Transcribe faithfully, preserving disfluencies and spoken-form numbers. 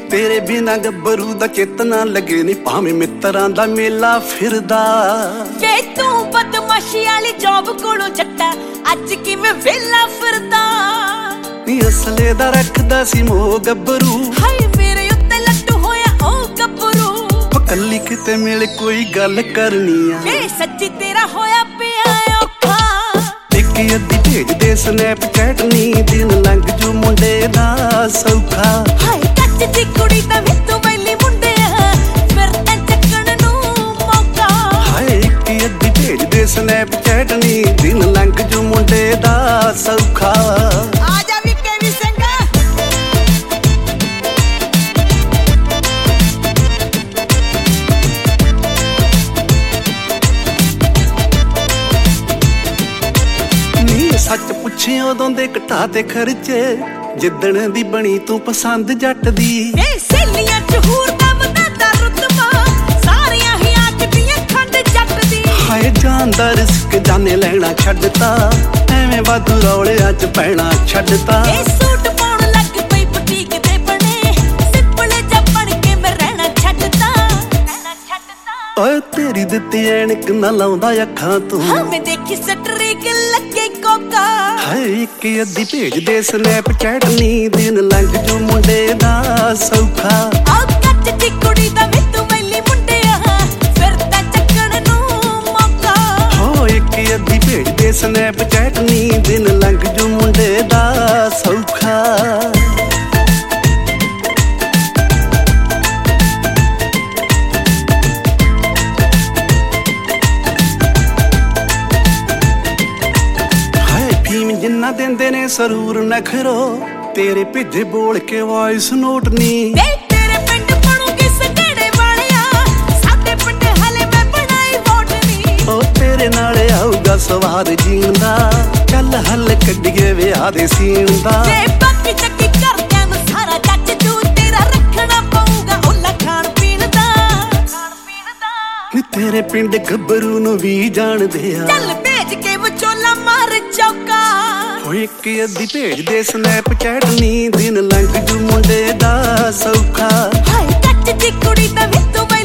तेरे बिना गब्बरू दा चेतना लगे नी भावें मित्रां दा मेला फिरदा। वे तू बदमाशी वाली जॉब कोलों जट्टा अज किवें वेला फिरदा। नी असले दा रखदा सी मोह गब्बरू, हाय मेरे उत्ते लट्टू होया ओ गब्बरू। कल्ली किते मिल कोई गल करनी आ, वे सच्ची तेरा होया पिया औखा। एक अद्धी भेज दे स्नैपचैट नी दिन लंघ जू मुंडे दा सौखा। हाय कच्च दी कुड़ी दा वे तू बैली मुंडे फिर ते चक्कण नू मौका। हाय एक अद्धी भेज दे स्नैपचैट नी दिन लंघ जू मुंडे दा सौखा। सच पुछे उदों दे घटा ते खर्चे जिद्दण दी बनी तू पसंद जट दी। वे सहेलियां च हूर दा वधादा रुतबा सारियां ही आखदियां खंड जट दी। हाय जानदा रिस्क जाने लेना छड्डता एवें वाधू रौलियां च पैना छड्डता। ए सूट पाउण लग पई बुटीक दे बने सिंपल जा बन के मैं रहना छड्डता रहना छड्डता। ओए तेरी दित्ती ऐनक ना लाउंदा अखां तू, हां मैं देखी सटरीक लगे कोका। हाय एक अद्धी भेज दे स्नैपचैट नी दिन लंघ जू मुंडे दा सौखा। आ कच्च दी कुड़ी दा वे तू बैली मुंडे फिर ते चक्कण नू मौका। हो एक अद्धी भेज दे स्नैपचैट नी दिन लंघ जू मुंडे दा सौखा। जिन्ना देंदे ने सरूर नखरो तेरे भेजे बोल के वॉइस नोट नी। वे तेरे पिंड बनूगी सगड़े वालिया साडे पिंड हले मैं बनाई वोट नी। ओ तेरे नाले आऊगा सवार जीण दा चल हल कड्डिए विआह दे सीण दा। जे बाकी चक्की करदियां नूं सारा जੱਜ तू तेरा रखना पऊगा ओला खाण पीण दा खाण पीण दा। नी तेरे पिंड गब्बरू नूं भी जाणदे आ, चल भेज के विचोला मार चौका। एक अद्धी भेज दे स्नैपचैट नी दिन लंघ जू मुंडे दा सौखा। हाय कच्च दी कुड़ी दा वे तू